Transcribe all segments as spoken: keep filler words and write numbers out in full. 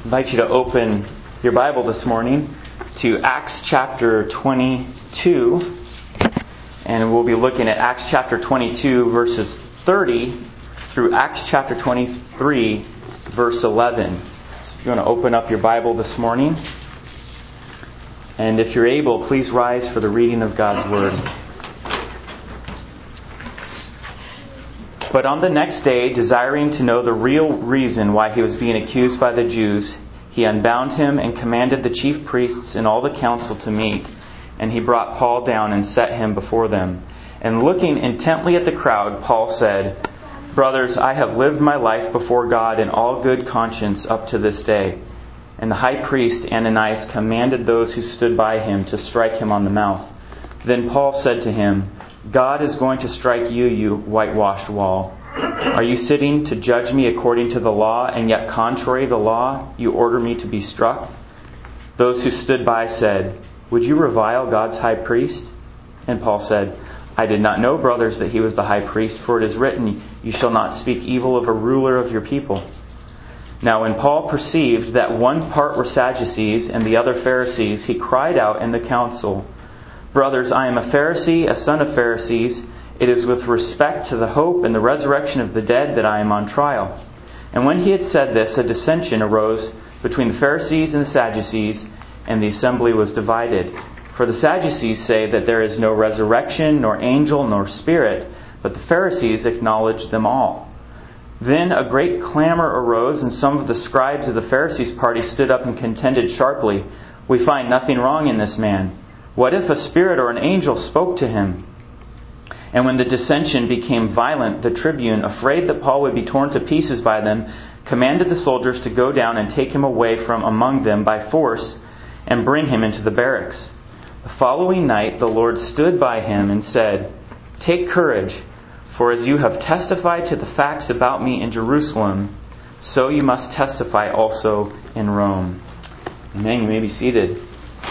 invite you to open your Bible this morning to Acts chapter twenty-two. And we'll be looking at Acts chapter twenty-two verses thirty through Acts chapter twenty-three verse eleven. So if you want to open up your Bible this morning. And if you're able, please rise for the reading of God's Word. But on the next day, desiring to know the real reason why he was being accused by the Jews, he unbound him and commanded the chief priests and all the council to meet. And he brought Paul down and set him before them. And looking intently at the crowd, Paul said, "Brothers, I have lived my life before God in all good conscience up to this day." And the high priest Ananias commanded those who stood by him to strike him on the mouth. Then Paul said to him, "God is going to strike you, you whitewashed wall. Are you sitting to judge me according to the law, and yet contrary to the law, you order me to be struck?" Those who stood by said, "Would you revile God's high priest?" And Paul said, "I did not know, brothers, that he was the high priest, for it is written, 'You shall not speak evil of a ruler of your people.'" Now when Paul perceived that one part were Sadducees and the other Pharisees, he cried out in the council, "Brothers, I am a Pharisee, a son of Pharisees. It is with respect to the hope and the resurrection of the dead that I am on trial." And when he had said this, a dissension arose between the Pharisees and the Sadducees, and the assembly was divided. For the Sadducees say that there is no resurrection, nor angel, nor spirit, but the Pharisees acknowledge them all. Then a great clamor arose, and some of the scribes of the Pharisees' party stood up and contended sharply, "We find nothing wrong in this man. What if a spirit or an angel spoke to him?" And when the dissension became violent, the tribune, afraid that Paul would be torn to pieces by them, commanded the soldiers to go down and take him away from among them by force and bring him into the barracks. The following night the Lord stood by him and said, "Take courage, for as you have testified to the facts about me in Jerusalem, so you must testify also in Rome." Amen. You may be seated.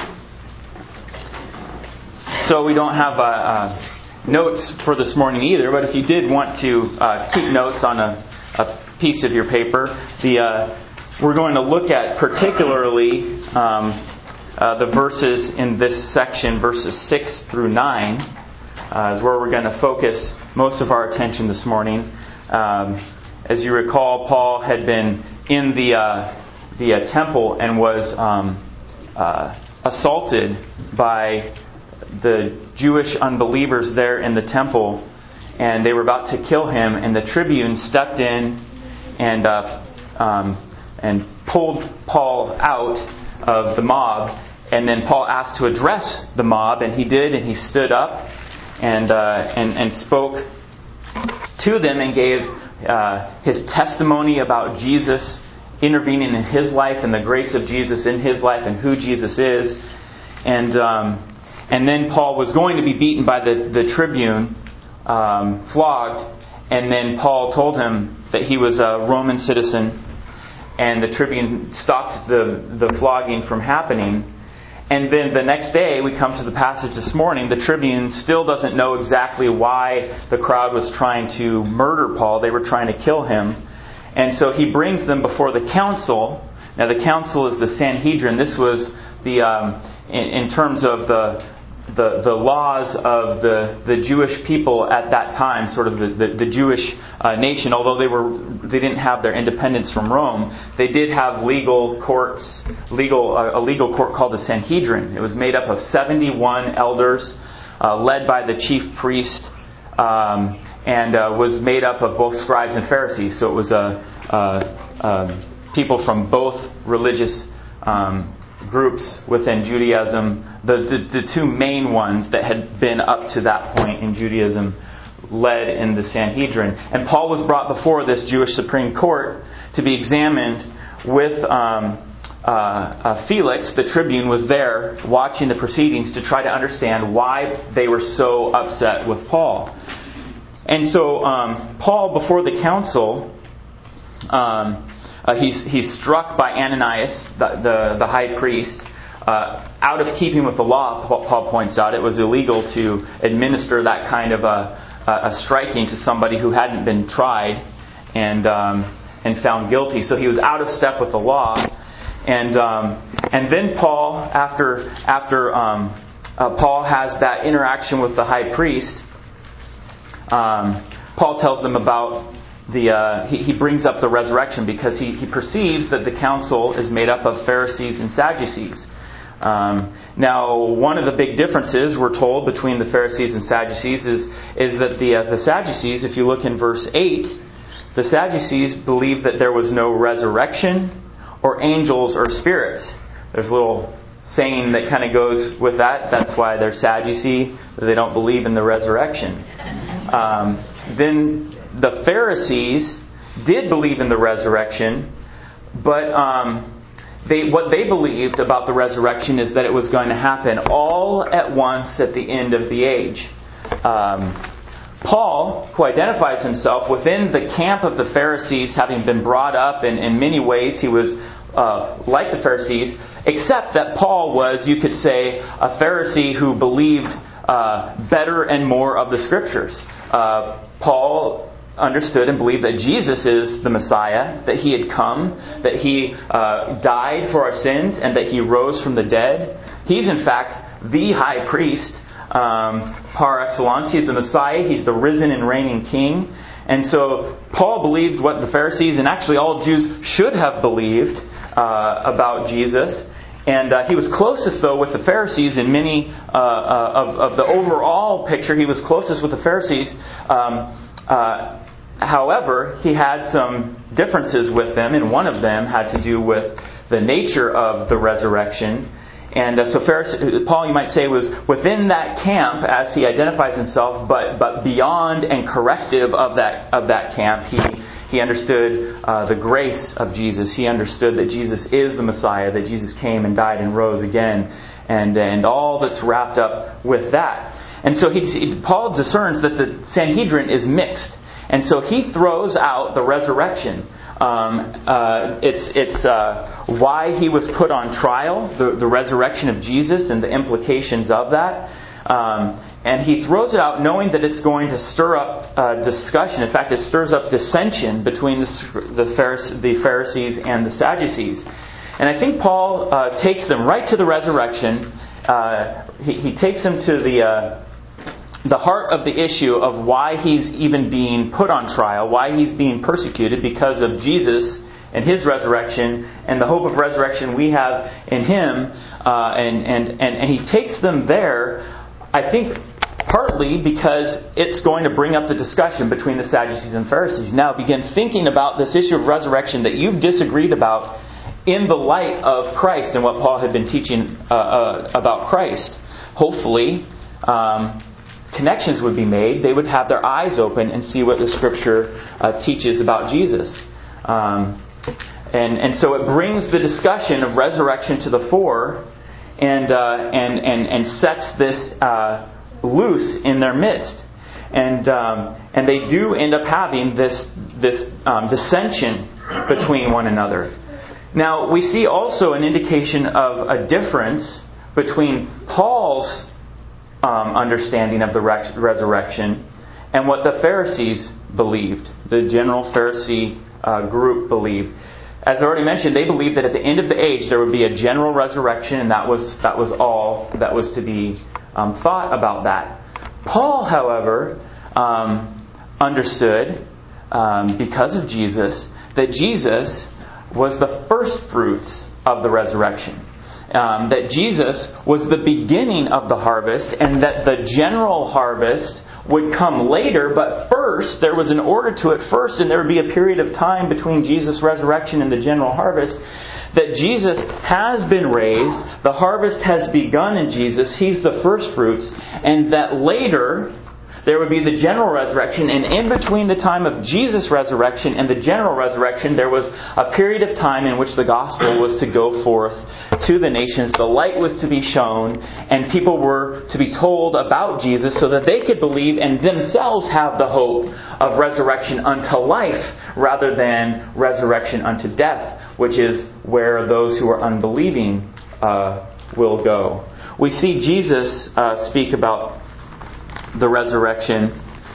So we don't have uh, uh, notes for this morning either, but if you did want to uh, keep notes on a, a piece of your paper, the uh, we're going to look at particularly um, uh, the verses in this section, verses six through nine, uh, is where we're going to focus most of our attention this morning. Um, as you recall, Paul had been in the uh, the uh, temple and was um, uh, assaulted by the Jewish unbelievers there in the temple, and they were about to kill him, and the tribune stepped in and uh, um, and pulled Paul out of the mob, and then Paul asked to address the mob, and he did, and he stood up and uh, and, and spoke to them and gave uh, his testimony about Jesus intervening in his life and the grace of Jesus in his life and who Jesus is. And um, and then Paul was going to be beaten by the, the tribune, um, flogged, and then Paul told him that he was a Roman citizen, and the tribune stopped the, the flogging from happening. And then the next day, we come to the passage this morning, the tribune still doesn't know exactly why the crowd was trying to murder Paul. They were trying to kill him. And so he brings them before the council. Now the council is the Sanhedrin. This was the, um, in, in terms of the The, the laws of the, the Jewish people at that time, sort of the, the, the Jewish uh, nation, although they were they didn't have their independence from Rome, they did have legal courts, legal uh, a legal court called the Sanhedrin. It was made up of seventy-one elders, uh, led by the chief priest, um, and uh, was made up of both scribes and Pharisees. So it was uh, uh, uh, people from both religious um groups within Judaism, the, the the two main ones that had been up to that point in Judaism, led in the Sanhedrin. And Paul was brought before this Jewish Supreme Court to be examined with um, uh, uh, Felix, the tribune, was there watching the proceedings to try to understand why they were so upset with Paul. And so um, Paul, before the council, um, Uh, he's, he's struck by Ananias, the, the, the high priest. Uh, out of keeping with the law, Paul points out, it was illegal to administer that kind of a, a striking to somebody who hadn't been tried and um, and found guilty. So he was out of step with the law. And um, and then Paul, after after um, uh, Paul has that interaction with the high priest, um, Paul tells them about the. Uh, he, he brings up the resurrection because he, he perceives that the council is made up of Pharisees and Sadducees. Um, now, one of the big differences we're told between the Pharisees and Sadducees is is that the uh, the Sadducees, if you look in verse eight, the Sadducees believed that there was no resurrection or angels or spirits. There's a little saying that kind of goes with that. That's why they're Sadducee. They don't believe in the resurrection. Um, then the Pharisees did believe in the resurrection, but um, they what they believed about the resurrection is that it was going to happen all at once at the end of the age. Um, Paul, who identifies himself within the camp of the Pharisees, having been brought up in, in many ways, he was uh, like the Pharisees, except that Paul was, you could say, a Pharisee who believed uh, better and more of the Scriptures. Uh, Paul understood and believed that Jesus is the Messiah, that He had come, that He uh, died for our sins, and that He rose from the dead. He's in fact the high priest. Um, par excellence, He's the Messiah. He's the risen and reigning King. And so Paul believed what the Pharisees and actually all Jews should have believed uh, about Jesus. And uh, he was closest, though, with the Pharisees in many uh, uh, of, of the overall picture. He was closest with the Pharisees. Um, uh, however, he had some differences with them, and one of them had to do with the nature of the resurrection. And uh, so Pharisee, Paul, you might say, was within that camp as he identifies himself, but but beyond and corrective of that of that camp. He he understood uh, the grace of Jesus. He understood that Jesus is the Messiah, that Jesus came and died and rose again, and and all that's wrapped up with that. And so he, Paul discerns that the Sanhedrin is mixed, and so he throws out the resurrection. Um, uh, it's it's uh, why he was put on trial, the, the resurrection of Jesus and the implications of that. Um, and he throws it out knowing that it's going to stir up uh, discussion. In fact, it stirs up dissension between the, the, Pharisees, the Pharisees and the Sadducees. And I think Paul uh, takes them right to the resurrection. Uh, he, he takes them to the... Uh, the heart of the issue of why he's even being put on trial, why he's being persecuted, because of Jesus and His resurrection and the hope of resurrection we have in Him. Uh, and, and, and, and he takes them there, I think, partly because it's going to bring up the discussion between the Sadducees and Pharisees. Now begin thinking about this issue of resurrection that you've disagreed about in the light of Christ and what Paul had been teaching uh, uh, about Christ. Hopefully, um, connections would be made. They would have their eyes open and see what the Scripture uh, teaches about Jesus. Um, and and so it brings the discussion of resurrection to the fore, and uh, and and and sets this uh, loose in their midst. And um, and they do end up having this this um, dissension between one another. Now we see also an indication of a difference between Paul's Um, understanding of the re- resurrection and what the Pharisees believed, the general Pharisee uh, group believed. As I already mentioned, they believed that at the end of the age there would be a general resurrection, and that was that was all that was to be um, thought about that. Paul, however, um, understood um, because of Jesus that Jesus was the first fruits of the resurrection. Um, that Jesus was the beginning of the harvest, and that the general harvest would come later, but first, there was an order to it first, and there would be a period of time between Jesus' resurrection and the general harvest. That Jesus has been raised, the harvest has begun in Jesus, He's the first fruits, and that later there would be the general resurrection, and in between the time of Jesus' resurrection and the general resurrection, there was a period of time in which the gospel was to go forth to the nations. The light was to be shown, and people were to be told about Jesus so that they could believe and themselves have the hope of resurrection unto life rather than resurrection unto death, which is where those who are unbelieving uh, will go. We see Jesus uh, speak about the resurrection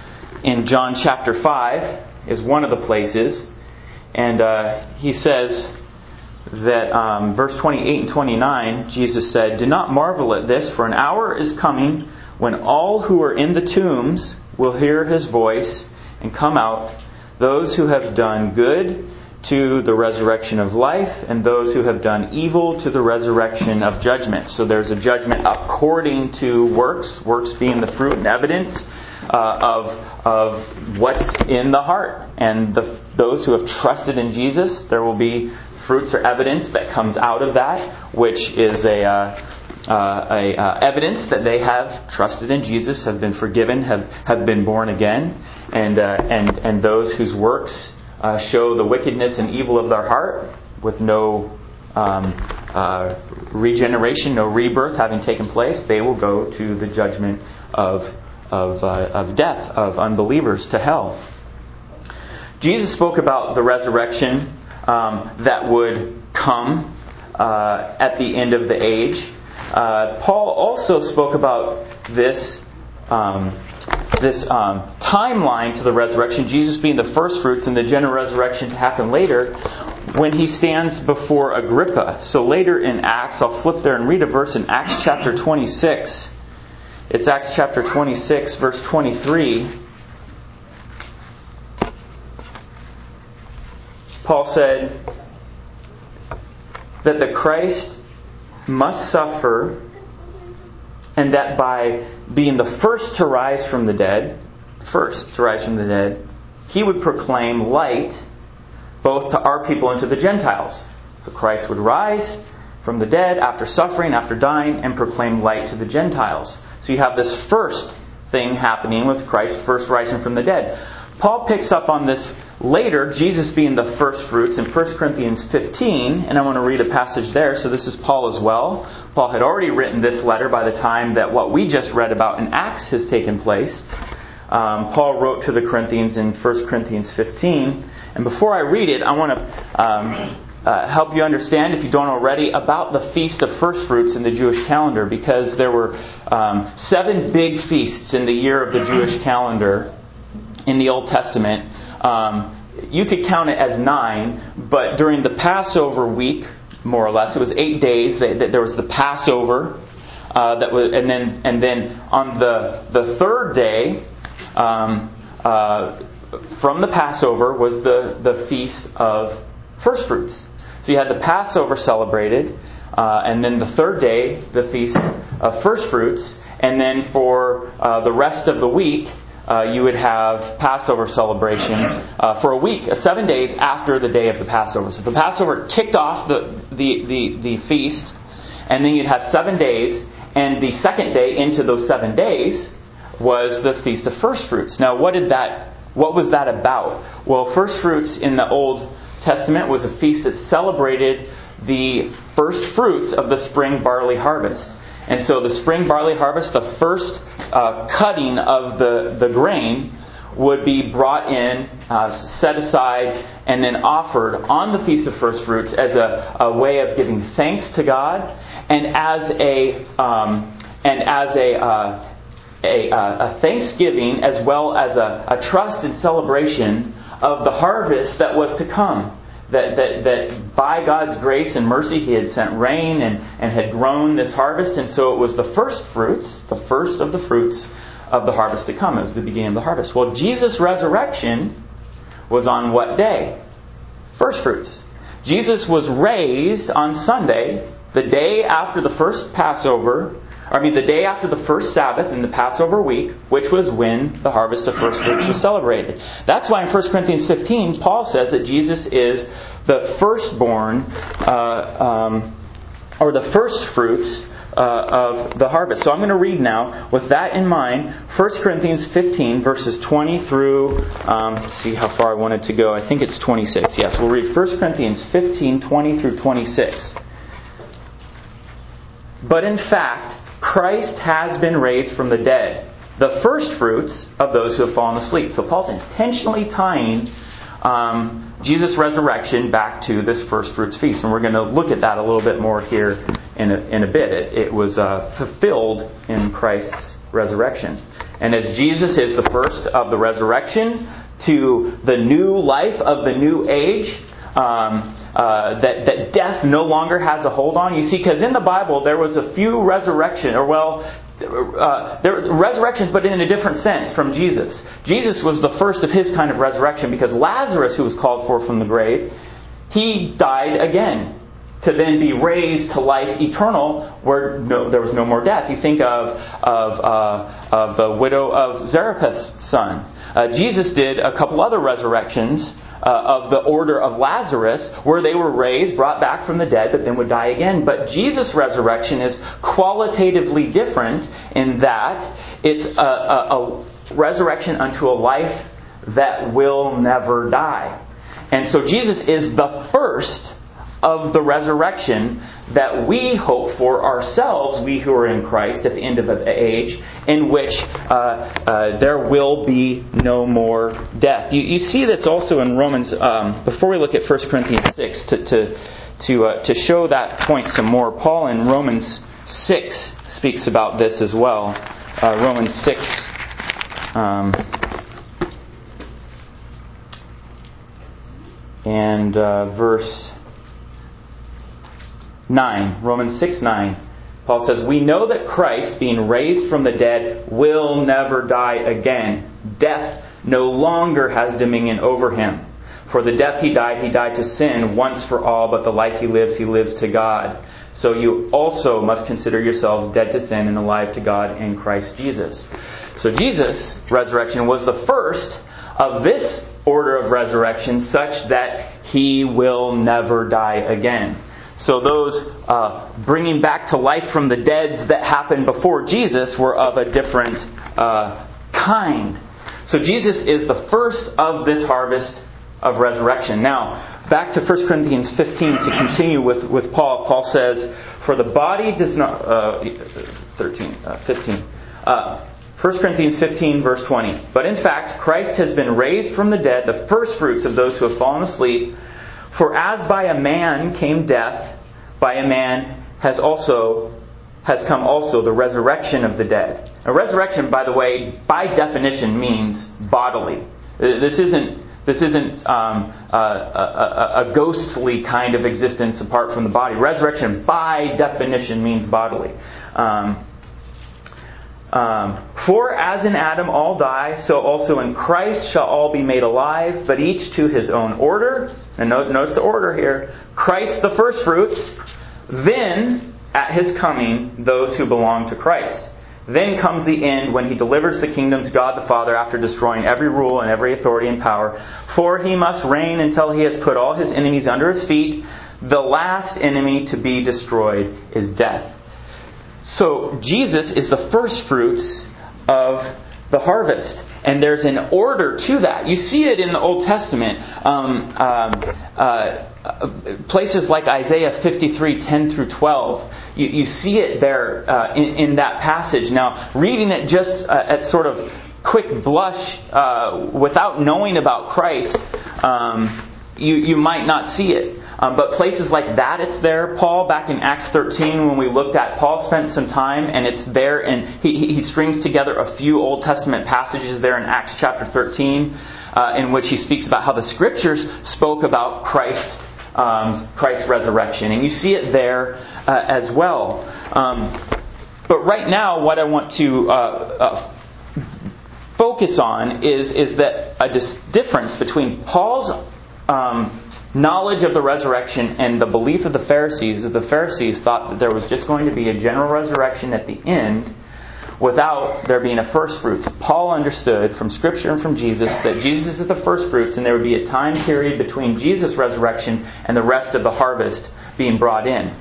in John chapter five is one of the places, and uh, he says that um, verse twenty-eight and twenty-nine, Jesus said, "Do not marvel at this, for an hour is coming when all who are in the tombs will hear His voice and come out, those who have done good to the resurrection of life, and those who have done evil to the resurrection of judgment." So there's a judgment according to works, works being the fruit and evidence uh, of of what's in the heart. And the, those who have trusted in Jesus, there will be fruits or evidence that comes out of that, which is a uh, uh, a uh, evidence that they have trusted in Jesus, have been forgiven, have have been born again, and uh, and and those whose works Uh, show the wickedness and evil of their heart, with no um, uh, regeneration, no rebirth having taken place, they will go to the judgment of of, uh, of death, of unbelievers, to hell. Jesus spoke about the resurrection um, that would come uh, at the end of the age. Uh, Paul also spoke about this Um, this um, timeline to the resurrection, Jesus being the first fruits and the general resurrection to happen later, when He stands before Agrippa. So later in Acts, I'll flip there and read a verse in Acts chapter twenty-six. It's Acts chapter twenty-six, verse twenty-three. Paul said that the Christ must suffer, and that by being the first to rise from the dead, first to rise from the dead, He would proclaim light both to our people and to the Gentiles. So Christ would rise from the dead after suffering, after dying, and proclaim light to the Gentiles. So you have this first thing happening with Christ first rising from the dead. Paul picks up on this later, Jesus being the first fruits, in First Corinthians fifteen, and I want to read a passage there. So this is Paul as well. Paul had already written this letter by the time that what we just read about in Acts has taken place. Um, Paul wrote to the Corinthians in First Corinthians fifteen. And before I read it, I want to um, uh, help you understand, if you don't already, about the Feast of First Fruits in the Jewish calendar, because there were um, seven big feasts in the year of the Jewish calendar in the Old Testament. Um, you could count it as nine, but during the Passover week, more or less, it was eight days. That, that there was the Passover, uh, that was, and then and then on the the third day, um, uh, from the Passover was the the feast of first fruits. So you had the Passover celebrated, uh, and then the third day the feast of first fruits, and then for uh, the rest of the week, Uh, you would have Passover celebration uh, for a week, uh, seven days after the day of the Passover. So the Passover kicked off the, the, the, the feast, and then you'd have seven days, and the second day into those seven days was the Feast of First Fruits. Now, what did that? What was that about? Well, First Fruits in the Old Testament was a feast that celebrated the first fruits of the spring barley harvest. And so the spring barley harvest, the first uh, cutting of the, the grain, would be brought in, uh, set aside, and then offered on the Feast of First Fruits as a, a way of giving thanks to God, and as a um, and as a, uh, a a thanksgiving, as well as a, a trust and celebration of the harvest that was to come. That, that that by God's grace and mercy He had sent rain and, and had grown this harvest, and so it was the first fruits, the first of the fruits of the harvest to come. It was the beginning of the harvest. Well, Jesus' resurrection was on what day? First fruits. Jesus was raised on Sunday, the day after the first Passover, I mean the day after the first Sabbath in the Passover week, which was when the harvest of first fruits was celebrated. That's why in First Corinthians fifteen, Paul says that Jesus is the firstborn, uh, um, or the first fruits uh, of the harvest. So I'm going to read now, with that in mind, First Corinthians fifteen, verses twenty through, um, let's see how far I wanted to go. I think it's twenty-six. Yes, we'll read First Corinthians fifteen, twenty through twenty-six. But in fact, Christ has been raised from the dead, the first fruits of those who have fallen asleep. So Paul's intentionally tying um, Jesus' resurrection back to this first fruits feast. And we're going to look at that a little bit more here in a, in a bit. It, it was uh, fulfilled in Christ's resurrection. And as Jesus is the first of the resurrection to the new life of the new age, um, uh, that, that death no longer has a hold on? You see, because in the Bible there was a few resurrection, or well, uh, there were resurrections, but in a different sense from Jesus. Jesus was the first of his kind of resurrection, because Lazarus, who was called forth from the grave, he died again, to then be raised to life eternal, where no, there was no more death. You think of of, uh, of the widow of Zarephath's son. Uh, Jesus did a couple other resurrections uh, of the order of Lazarus, where they were raised, brought back from the dead, but then would die again. But Jesus' resurrection is qualitatively different in that it's a, a, a resurrection unto a life that will never die. And so Jesus is the first of the resurrection that we hope for ourselves, we who are in Christ at the end of the age, in which uh, uh, there will be no more death. You, you see this also in Romans, um, before we look at First Corinthians six, to to to, uh, to show that point some more. Paul in Romans six speaks about this as well. Uh, Romans six... Um, and uh, verse nine, Romans six nine, Paul says, "We know that Christ, being raised from the dead, will never die again. Death no longer has dominion over him. For the death he died, he died to sin once for all, but the life he lives, he lives to God. So you also must consider yourselves dead to sin and alive to God in Christ Jesus." So Jesus' resurrection was the first of this order of resurrection, such that he will never die again. So those uh, bringing back to life from the dead that happened before Jesus were of a different uh, kind. So Jesus is the first of this harvest of resurrection. Now, back to First Corinthians fifteen to continue with, with Paul. Paul says, "For the body does not..." Uh, thirteen, uh, fifteen. Uh, First Corinthians fifteen, verse twenty. "But in fact, Christ has been raised from the dead, the first fruits of those who have fallen asleep. For as by a man came death, by a man has also has come also the resurrection of the dead." A resurrection, by the way, by definition means bodily. This isn't this isn't um, a, a, a ghostly kind of existence apart from the body. Resurrection, by definition, means bodily. Um, Um, "For as in Adam all die, so also in Christ shall all be made alive, but each to his own order." And notice the order here. "Christ the firstfruits, then at his coming those who belong to Christ. Then comes the end, when he delivers the kingdom to God the Father after destroying every rule and every authority and power. For he must reign until he has put all his enemies under his feet. The last enemy to be destroyed is death." So Jesus is the first fruits of the harvest. And there's an order to that. You see it in the Old Testament. Um, um, uh, places like Isaiah fifty-three, ten through twelve. You, you see it there uh, in, in that passage. Now, reading it just uh, at sort of quick blush uh, without knowing about Christ, um, you, you might not see it. Um, but places like that, it's there. Paul, back in Acts thirteen, when we looked at, Paul spent some time, and it's there, and he, he strings together a few Old Testament passages there in Acts chapter thirteen, uh, in which he speaks about how the Scriptures spoke about Christ, um, Christ's resurrection. And you see it there uh, as well. Um, but right now, what I want to uh, uh, focus on is, is that a dis- difference between Paul's um, knowledge of the resurrection and the belief of the Pharisees is the Pharisees thought that there was just going to be a general resurrection at the end without there being a first fruits. Paul understood from Scripture and from Jesus that Jesus is the first fruits, and there would be a time period between Jesus' resurrection and the rest of the harvest being brought in.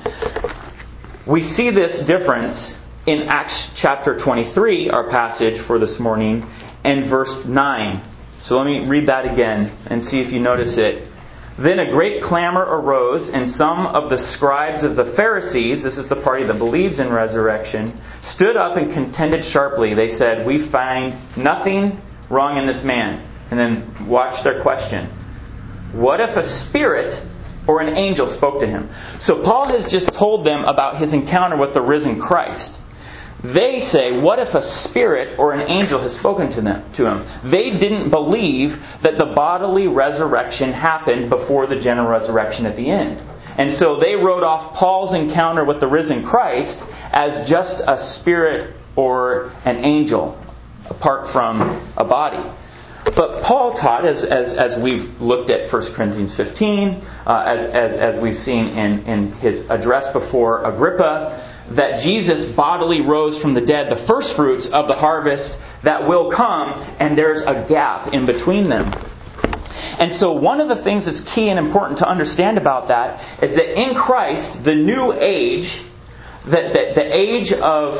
We see this difference in Acts chapter twenty-three, our passage for this morning, and verse nine. So let me read that again and see if you notice it. "Then a great clamor arose, and some of the scribes of the Pharisees," this is the party that believes in resurrection, "stood up and contended sharply. They said, 'We find nothing wrong in this man.'" And then watch their question. "What if a spirit or an angel spoke to him?" So Paul has just told them about his encounter with the risen Christ. They say, what if a spirit or an angel has spoken to them to him? They didn't believe that the bodily resurrection happened before the general resurrection at the end. And so they wrote off Paul's encounter with the risen Christ as just a spirit or an angel, apart from a body. But Paul taught, as as, as we've looked at First Corinthians fifteen, uh, as, as as we've seen in, in his address before Agrippa, that Jesus bodily rose from the dead, the first fruits of the harvest that will come, and there's a gap in between them. And so one of the things that's key and important to understand about that is that in Christ, the new age, that, that the age of,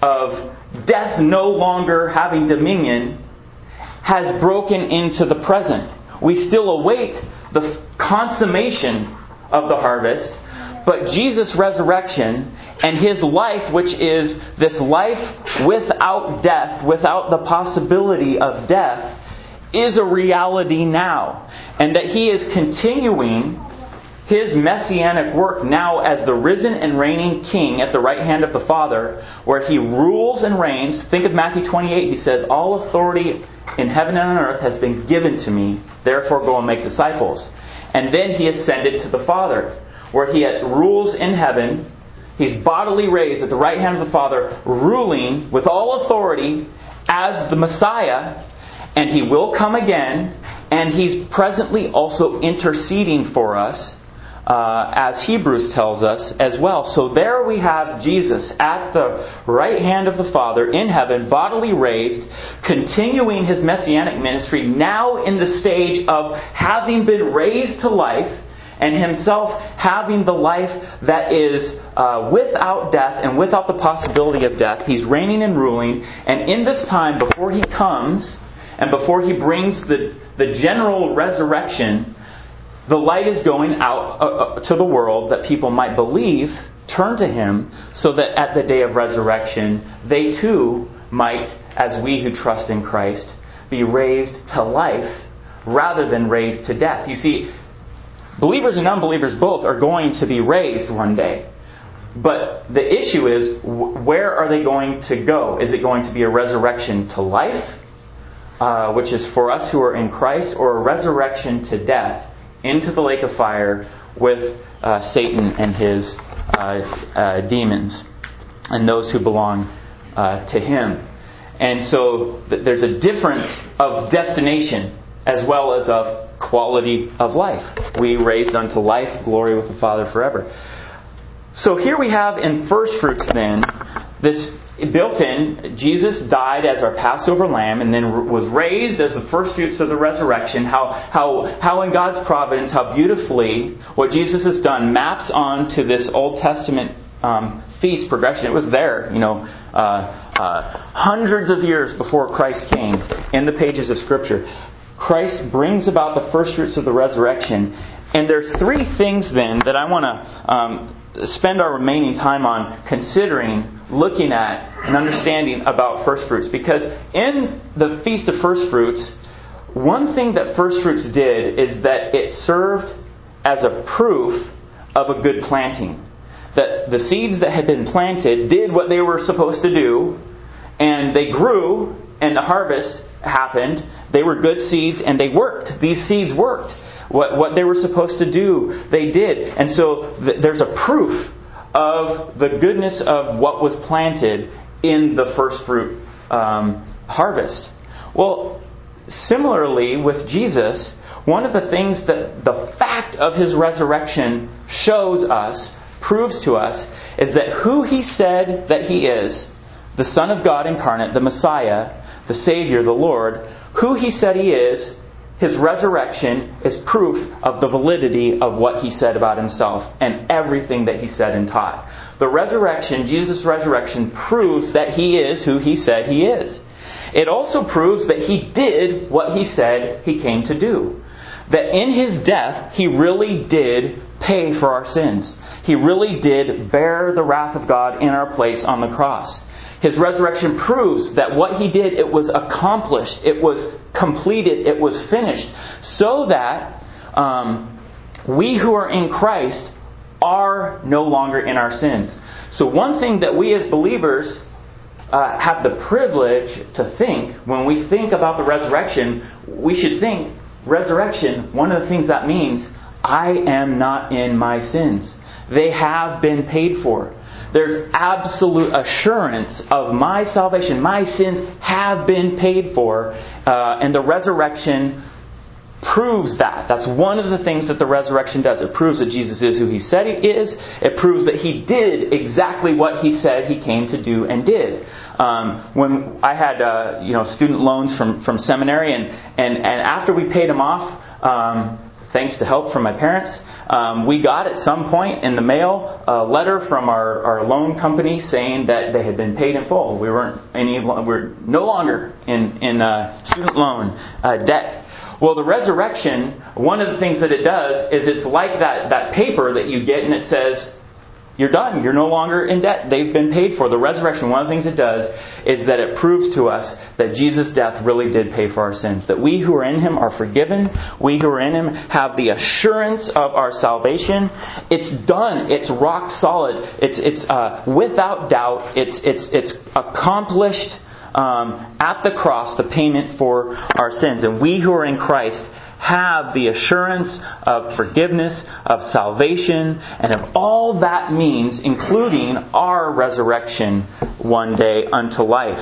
of death no longer having dominion, has broken into the present. We still await the consummation of the harvest, but Jesus' resurrection and His life, which is this life without death, without the possibility of death, is a reality now. And that He is continuing His messianic work now as the risen and reigning King at the right hand of the Father, where He rules and reigns. Think of Matthew twenty-eight. He says, all authority in heaven and on earth has been given to me. Therefore go and make disciples. And then He ascended to the Father, where He rules in heaven. He's bodily raised at the right hand of the Father, ruling with all authority as the Messiah. And He will come again. And He's presently also interceding for us, uh, as Hebrews tells us as well. So there we have Jesus at the right hand of the Father in heaven, bodily raised, continuing His messianic ministry, now in the stage of having been raised to life, and Himself having the life that is uh, without death and without the possibility of death. He's reigning and ruling. And in this time, before He comes, and before He brings the, the general resurrection, the light is going out uh, to the world that people might believe, turn to Him, so that at the day of resurrection, they too might, as we who trust in Christ, be raised to life rather than raised to death. You see, believers and unbelievers both are going to be raised one day. But the issue is, where are they going to go? Is it going to be a resurrection to life, uh, which is for us who are in Christ, or a resurrection to death into the lake of fire with uh, Satan and his uh, uh, demons and those who belong uh, to him? And so th- there's a difference of destination as well as of quality of life. We raised unto life, glory with the Father forever. So here we have in first fruits then, this built in, Jesus died as our Passover lamb and then was raised as the first fruits of the resurrection. How, how, how in God's providence, how beautifully what Jesus has done maps onto this Old Testament um, feast progression. It was there, you know, uh, uh, hundreds of years before Christ came in the pages of Scripture. Christ brings about the first fruits of the resurrection. And there's three things then that I want to um, spend our remaining time on considering, looking at, and understanding about first fruits. Because in the Feast of First Fruits, one thing that first fruits did is that it served as a proof of a good planting. That the seeds that had been planted did what they were supposed to do, and they grew, and the harvest happened. They were good seeds, and they worked. These seeds worked. What what they were supposed to do, they did. And so th- there's a proof of the goodness of what was planted in the first fruit um, harvest. Well, similarly with Jesus, one of the things that the fact of His resurrection shows us, proves to us, is that who He said that He is, the Son of God incarnate, the Messiah, the Savior, the Lord, who He said He is, His resurrection is proof of the validity of what He said about Himself and everything that He said and taught. The resurrection, Jesus' resurrection, proves that He is who He said He is. It also proves that He did what He said He came to do. That in His death, He really did pay for our sins. He really did bear the wrath of God in our place on the cross. His resurrection proves that what He did, it was accomplished, it was completed, it was finished, so that um, we who are in Christ are no longer in our sins. So one thing that we as believers uh, have the privilege to think, when we think about the resurrection, we should think, resurrection, one of the things that means, I am not in my sins. They have been paid for. There's absolute assurance of my salvation. My sins have been paid for. Uh, and the resurrection proves that. That's one of the things that the resurrection does. It proves that Jesus is who He said He is. It proves that He did exactly what He said He came to do and did. Um, when I had uh, you know student loans from, from seminary, and, and, and after we paid them off, um, thanks to help from my parents, um, we got at some point in the mail a letter from our, our loan company saying that they had been paid in full. We weren't any we we're no longer in in uh, student loan uh, debt. Well, the resurrection, one of the things that it does is it's like that, that paper that you get and it says, you're done. You're no longer in debt. They've been paid for. The resurrection, one of the things it does is that it proves to us that Jesus' death really did pay for our sins. That we who are in Him are forgiven. We who are in Him have the assurance of our salvation. It's done. It's rock solid. It's it's uh, without doubt. It's it's it's accomplished. Um, at the cross, the payment for our sins. And we who are in Christ have the assurance of forgiveness, of salvation, and of all that means, including our resurrection one day unto life.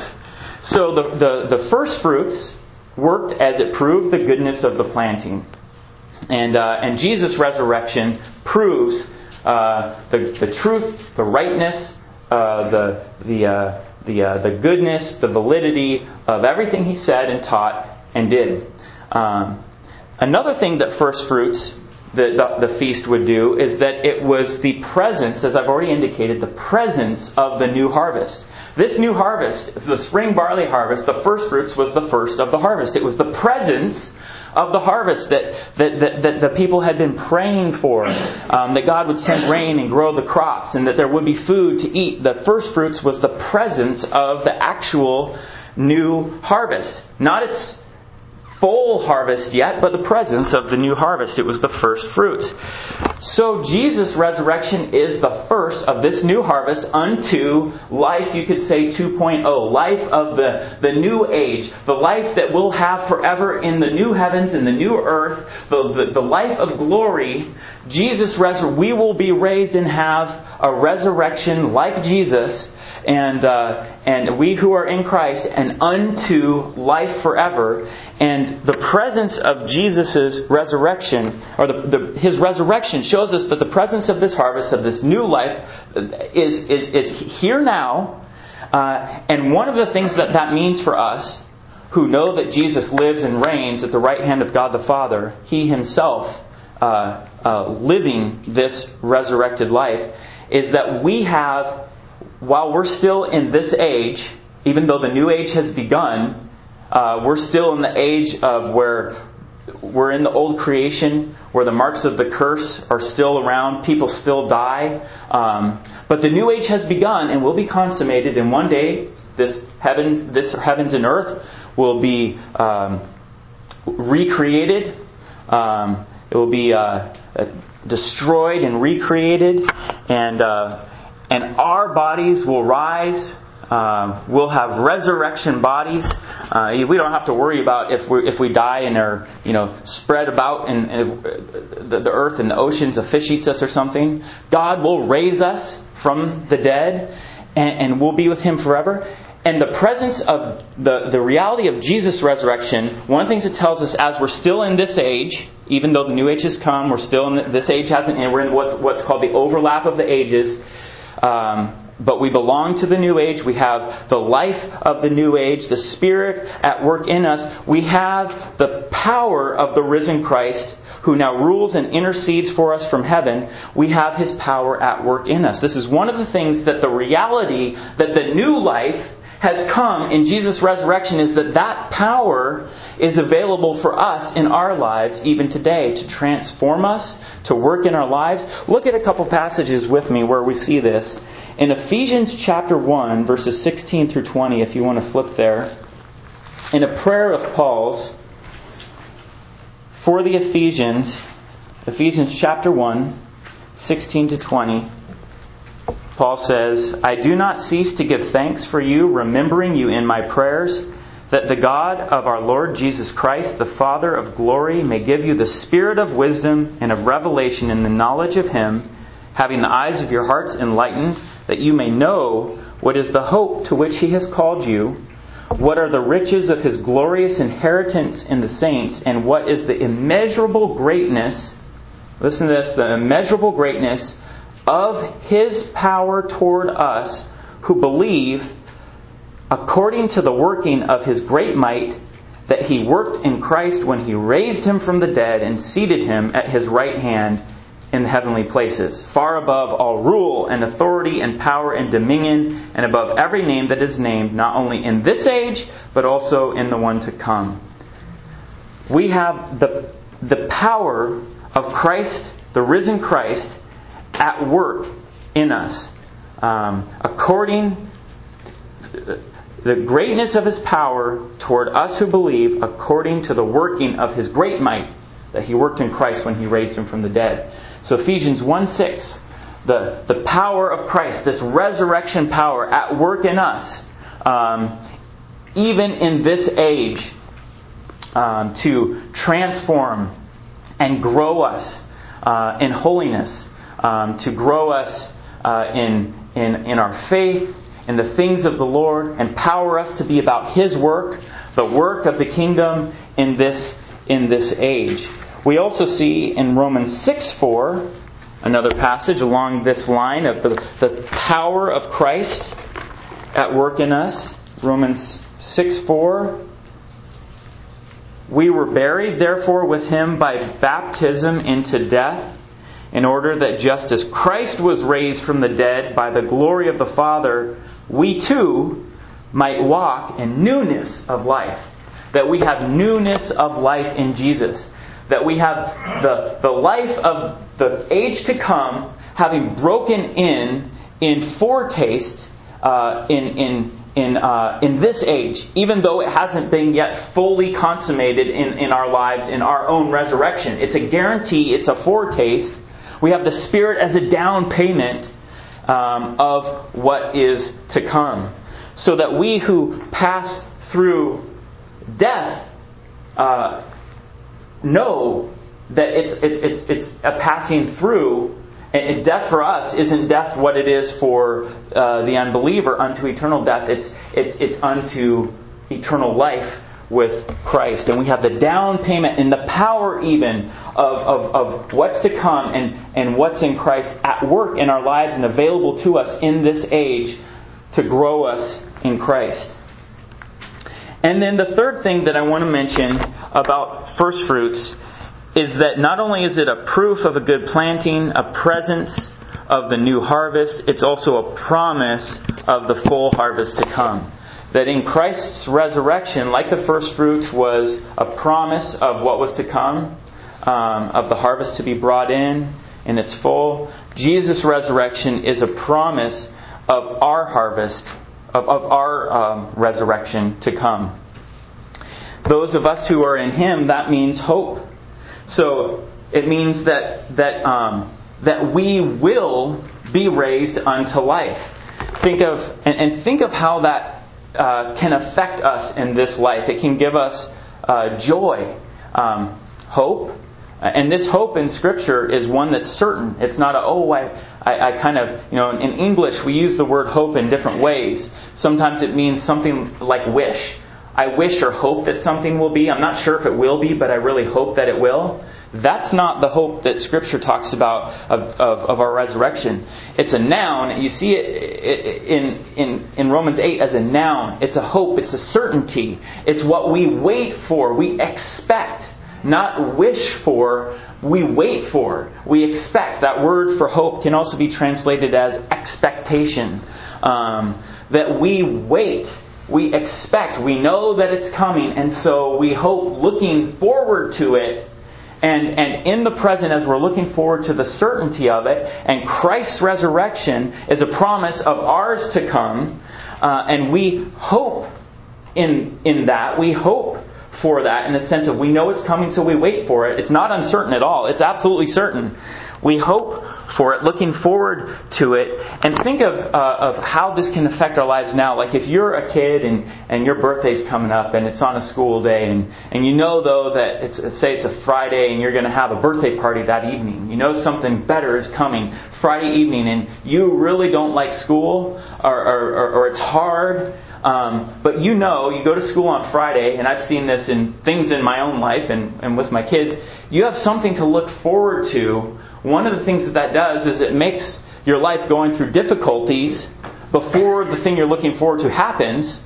So the, the, the first fruits worked as it proved the goodness of the planting. And, uh, and Jesus' resurrection proves uh, the, the truth, the rightness, uh, the... the uh, The uh, the goodness, the validity of everything He said and taught and did. Um, another thing that first fruits, the, the, the feast would do, is that it was the presence, as I've already indicated, the presence of the new harvest. This new harvest, the spring barley harvest, the first fruits was the first of the harvest. It was the presence of the harvest that, that, that, that the people had been praying for. Um, that God would send rain and grow the crops and that there would be food to eat. The first fruits was the presence of the actual new harvest. Not its full harvest yet, but the presence of the new harvest. It was the first fruits. So Jesus' resurrection is the first of this new harvest unto life, you could say two point oh. Life of the, the new age. The life that we'll have forever in the new heavens and the new earth. The, the, the life of glory. Jesus, resur- we will be raised and have a resurrection like Jesus. And uh, and we who are in Christ and unto life forever. And the presence of Jesus' resurrection, or the, the, His resurrection, shows us that the presence of this harvest, of this new life, is is, is here now. Uh, and one of the things that that means for us, who know that Jesus lives and reigns at the right hand of God the Father, He Himself uh, uh, living this resurrected life, is that we have, while we're still in this age, even though the new age has begun, uh, we're still in the age of where we're in the old creation, where the marks of the curse are still around, people still die. Um, but the new age has begun and will be consummated, and one day this heavens, this heavens and earth will be um, recreated. Um, it will be uh, destroyed and recreated, and uh, and our bodies will rise. Uh, we'll have resurrection bodies. Uh, we don't have to worry about if we if we die and are you know spread about and, and the, the earth and the oceans, a fish eats us or something. God will raise us from the dead, and, and we'll be with Him forever. And the presence of the, the reality of Jesus' resurrection, one of the things it tells us, as we're still in this age, even though the new age has come, we're still in the, this age hasn't, and we're in what's what's called the overlap of the ages. Um, But we belong to the new age. We have the life of the new age, the Spirit at work in us. We have the power of the risen Christ, who now rules and intercedes for us from heaven. We have His power at work in us. This is one of the things that the reality that the new life has come in Jesus' resurrection is that that power is available for us in our lives even today to transform us, to work in our lives. Look at a couple passages with me where we see this. In Ephesians chapter one, verses sixteen through twenty, if you want to flip there, in a prayer of Paul's for the Ephesians, Ephesians chapter one, sixteen to twenty, Paul says, I do not cease to give thanks for you, remembering you in my prayers, that the God of our Lord Jesus Christ, the Father of glory, may give you the spirit of wisdom and of revelation in the knowledge of Him, having the eyes of your hearts enlightened, that you may know what is the hope to which He has called you, what are the riches of His glorious inheritance in the saints, and what is the immeasurable greatness, listen to this, the immeasurable greatness of His power toward us who believe, according to the working of His great might, that He worked in Christ when He raised Him from the dead and seated Him at His right hand in the heavenly places, far above all rule and authority and power and dominion, and above every name that is named, not only in this age, but also in the one to come. We have the, the power of Christ, the risen Christ, at work in us. Um, according the greatness of His power toward us who believe, according to the working of His great might that He worked in Christ when He raised Him from the dead. So Ephesians one six, the, the power of Christ, this resurrection power at work in us, um, even in this age, um, to transform and grow us uh, in holiness, um, to grow us uh, in, in, in our faith, in the things of the Lord, empower us to be about His work, the work of the kingdom in this, in this age. We also see in Romans six four, another passage along this line of the, the power of Christ at work in us. Romans six four. We were buried, therefore, with Him by baptism into death, in order that just as Christ was raised from the dead by the glory of the Father, we too might walk in newness of life. That we have newness of life in Jesus. That we have the, the life of the age to come having broken in in foretaste uh, in in in uh, in this age, even though it hasn't been yet fully consummated in, in our lives in our own resurrection. It's a guarantee, it's a foretaste. We have the Spirit as a down payment um, of what is to come. So that we who pass through death uh, know that it's it's it's it's a passing through, and death for us isn't death what it is for uh, the unbeliever unto eternal death. It's it's it's unto eternal life with Christ, and we have the down payment and the power even of of, of what's to come and and what's in Christ at work in our lives and available to us in this age to grow us in Christ. And then the third thing that I want to mention about first fruits is that not only is it a proof of a good planting, a presence of the new harvest, it's also a promise of the full harvest to come. That in Christ's resurrection, like the first fruits was a promise of what was to come, um, of the harvest to be brought in in its full, Jesus' resurrection is a promise of our harvest, of, of our um, resurrection to come. Those of us who are in Him, that means hope. So it means that that um, that we will be raised unto life. Think of and, and think of how that uh, can affect us in this life. It can give us uh, joy, um, hope. And this hope in Scripture is one that's certain. It's not a, oh, I, I, I kind of, you know, in English we use the word hope in different ways. Sometimes it means something like wish. I wish or hope that something will be. I'm not sure if it will be, but I really hope that it will. That's not the hope that Scripture talks about of, of, of our resurrection. It's a noun. You see it in, in, in Romans eight as a noun. It's a hope. It's a certainty. It's what we wait for. We expect. Not wish for, we wait for. We expect. That word for hope can also be translated as expectation. Um, that we wait. We expect. We know that it's coming. And so we hope looking forward to it. And, and in the present, as we're looking forward to the certainty of it, and Christ's resurrection is a promise of ours to come. Uh, and we hope in, in that. We hope for that in the sense of we know it's coming, so we wait for it. It's not uncertain at all. It's absolutely certain. We hope for it, looking forward to it, and think of uh, of how this can affect our lives now. Like if you're a kid and, and your birthday's coming up and it's on a school day, and, and you know though that it's say it's a Friday and you're going to have a birthday party that evening. You know something better is coming Friday evening, and you really don't like school or or, or, or it's hard. Um, but you know, you go to school on Friday, and I've seen this in things in my own life and, and with my kids. You have something to look forward to. One of the things that that does is it makes your life going through difficulties before the thing you're looking forward to happens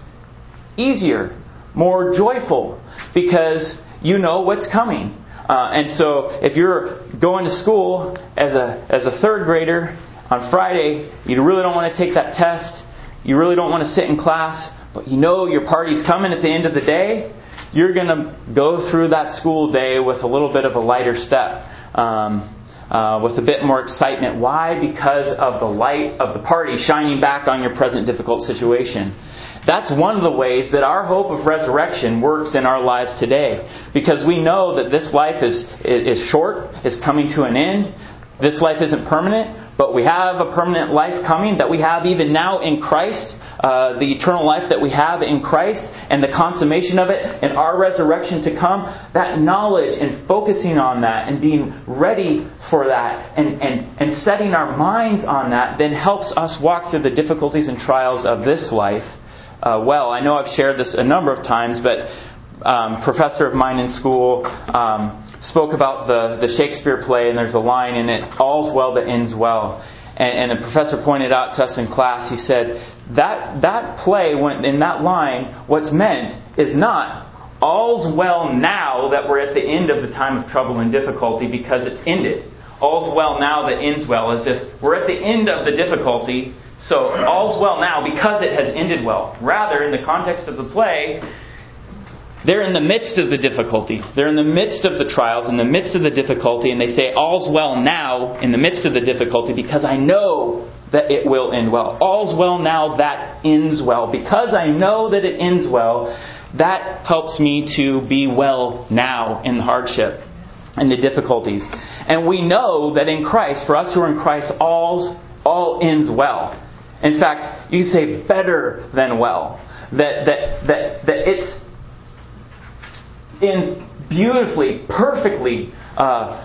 easier, more joyful, because you know what's coming. Uh, and so if you're going to school as a as a third grader on Friday, you really don't want to take that test. You really don't want to sit in class, but you know your party's coming at the end of the day. You're going to go through that school day with a little bit of a lighter step, um, uh, with a bit more excitement. Why? Because of the light of the party shining back on your present difficult situation. That's one of the ways that our hope of resurrection works in our lives today. Because we know that this life is is short, is coming to an end. This life isn't permanent, but we have a permanent life coming that we have even now in Christ. Uh, the eternal life that we have in Christ and the consummation of it and our resurrection to come. That knowledge and focusing on that and being ready for that and, and, and setting our minds on that then helps us walk through the difficulties and trials of this life uh, well. I know I've shared this a number of times, but um, a professor of mine in school um, spoke about the, the Shakespeare play, and there's a line in it, "All's well that ends well." And, and the professor pointed out to us in class, he said, that that play, when, in that line, what's meant is not, all's well now that we're at the end of the time of trouble and difficulty because it's ended. All's well now that ends well, as if we're at the end of the difficulty, so all's well now because it has ended well. Rather, in the context of the play, they're in the midst of the difficulty. They're in the midst of the trials, in the midst of the difficulty, and they say, all's well now in the midst of the difficulty because I know that it will end well. All's well now that ends well. Because I know that it ends well, that helps me to be well now in the hardship and the difficulties. And we know that in Christ, for us who are in Christ, all's, all ends well. In fact, you say better than well. That, that, that, that it's ends beautifully, perfectly uh,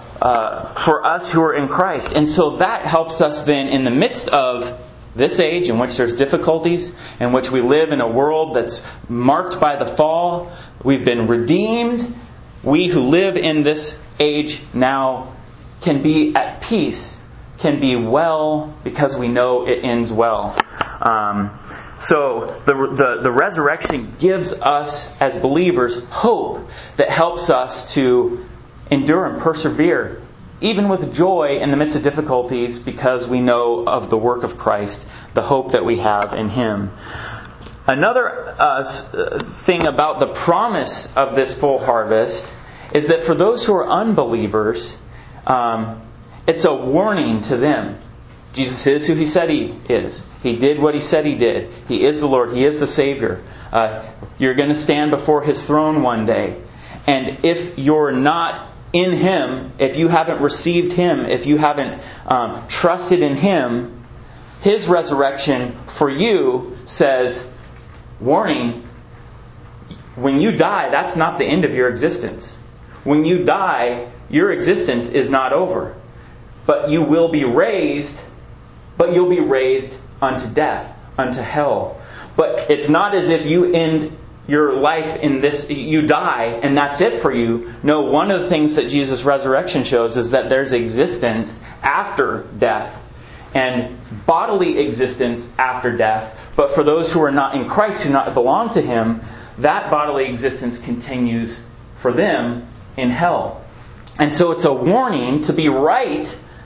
uh, for us who are in Christ. And so that helps us then in the midst of this age in which there's difficulties, in which we live in a world that's marked by the fall. We've been redeemed. We who live in this age now can be at peace, can be well because we know it ends well. Um, So the, the the resurrection gives us as believers hope that helps us to endure and persevere, even with joy in the midst of difficulties, because we know of the work of Christ, the hope that we have in Him. Another uh, thing about the promise of this full harvest is that for those who are unbelievers, um, it's a warning to them. Jesus is who He said He is. He did what He said He did. He is the Lord. He is the Savior. Uh, you're going to stand before His throne one day. And if you're not in Him, if you haven't received Him, if you haven't um, trusted in Him, His resurrection for you says, warning, when you die, that's not the end of your existence. When you die, your existence is not over. But you will be raised, but you'll be raised unto death, unto hell. But it's not as if you end your life in this, you die and that's it for you. No, one of the things that Jesus' resurrection shows is that there's existence after death and bodily existence after death. But for those who are not in Christ, who not belong to Him, that bodily existence continues for them in hell. And so it's a warning to be right,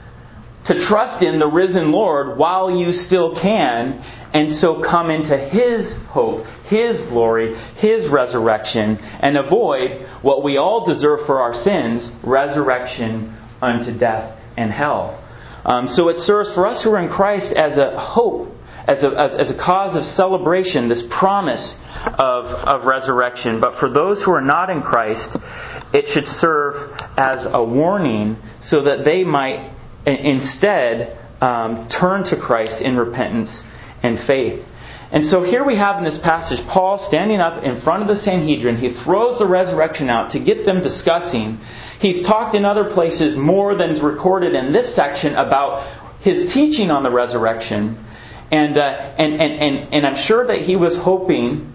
to trust in the risen Lord while you still can, and so come into His hope, His glory, His resurrection, and avoid what we all deserve for our sins, resurrection unto death and hell. Um, so it serves for us who are in Christ as a hope, as a, as, as a cause of celebration, this promise of, of resurrection. But for those who are not in Christ, it should serve as a warning so that they might instead um, turn to Christ in repentance and faith. And so here we have in this passage Paul standing up in front of the Sanhedrin. He throws the resurrection out to get them discussing. He's talked in other places more than is recorded in this section about his teaching on the resurrection. And, uh, and, and, and, and I'm sure that he was hoping,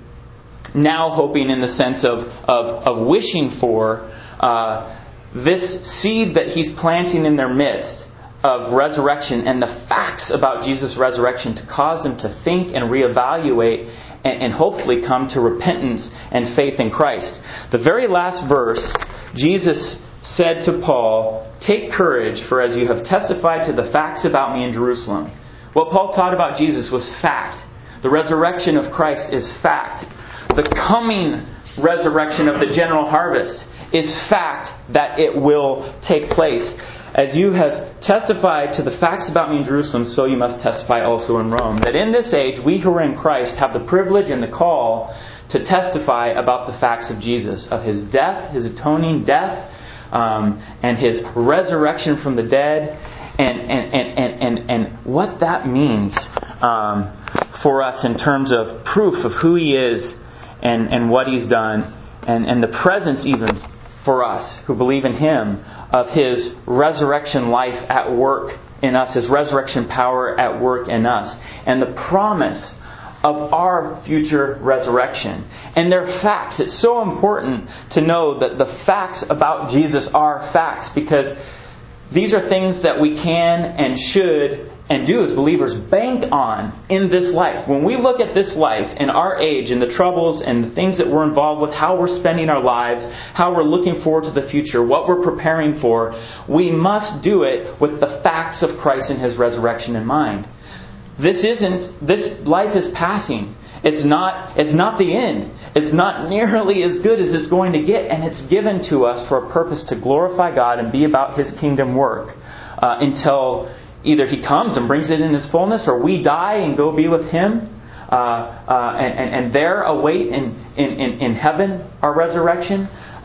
now hoping in the sense of, of, of wishing for uh, this seed that he's planting in their midst of resurrection and the facts about Jesus' resurrection to cause them to think and reevaluate and, and hopefully come to repentance and faith in Christ. The very last verse, Jesus said to Paul, "Take courage, for as you have testified to the facts about me in Jerusalem." What Paul taught about Jesus was fact. The resurrection of Christ is fact. The coming resurrection of the general harvest is fact that it will take place. As you have testified to the facts about me in Jerusalem, so you must testify also in Rome. That in this age, we who are in Christ have the privilege and the call to testify about the facts of Jesus, of His death, His atoning death, um, and His resurrection from the dead, and and and and, and, and what that means um, for us in terms of proof of who He is and, and what He's done, and, and the presence even for us who believe in Him of His resurrection life at work in us, His resurrection power at work in us, and the promise of our future resurrection. And they're facts. It's so important to know that the facts about Jesus are facts, because these are things that we can and should and do as believers bank on in this life. When we look at this life in our age and the troubles and the things that we're involved with, how we're spending our lives, how we're looking forward to the future, what we're preparing for, we must do it with the facts of Christ and His resurrection in mind. This isn't, this life is passing. It's not, it's not the end. It's not nearly as good as it's going to get, and it's given to us for a purpose to glorify God and be about His kingdom work uh, until either He comes and brings it in His fullness, or we die and go be with Him, uh, uh, and, and, and there await in, in, in, in heaven our resurrection.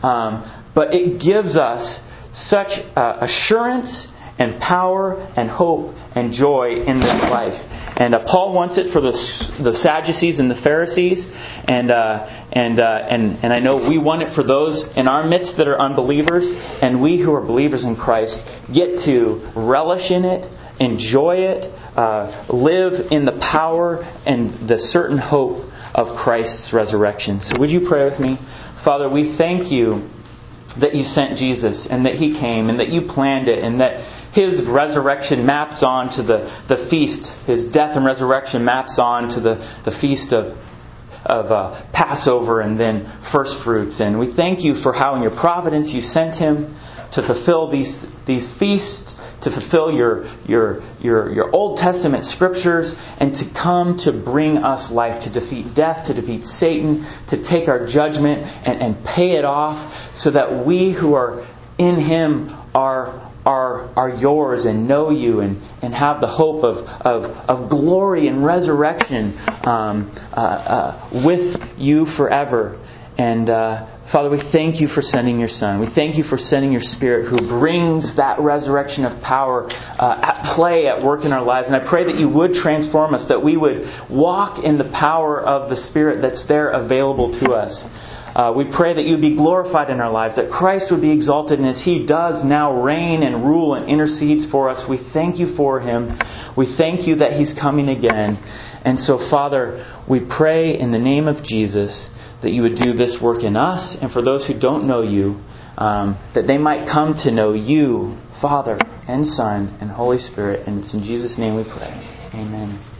Um, but it gives us such uh, assurance and power and hope and joy in this life. And uh, Paul wants it for the the Sadducees and the Pharisees, and uh, and uh, and and I know we want it for those in our midst that are unbelievers, and we who are believers in Christ get to relish in it, enjoy it, uh, live in the power and the certain hope of Christ's resurrection. So would you pray with me? Father, we thank You that You sent Jesus, and that He came, and that You planned it, and that His resurrection maps on to the, the feast. His death and resurrection maps on to the, the feast of, of uh, Passover and then first fruits. And we thank You for how in Your providence You sent Him to fulfill these these feasts, to fulfill your, your, your, your Old Testament Scriptures, and to come to bring us life, to defeat death, to defeat Satan, to take our judgment and, and pay it off, so that we who are in Him are are are Yours and know You and, and have the hope of, of, of glory and resurrection um, uh, uh, with You forever. And uh, Father, we thank You for sending Your Son. We thank You for sending Your Spirit, who brings that resurrection of power uh, at play, at work in our lives. And I pray that You would transform us, that we would walk in the power of the Spirit that's there available to us. Uh, we pray that You would be glorified in our lives, that Christ would be exalted, and as He does now reign and rule and intercedes for us, we thank You for Him. We thank You that He's coming again. And so, Father, we pray in the name of Jesus that You would do this work in us, and for those who don't know You, um, that they might come to know You, Father and Son and Holy Spirit. And it's in Jesus' name we pray. Amen.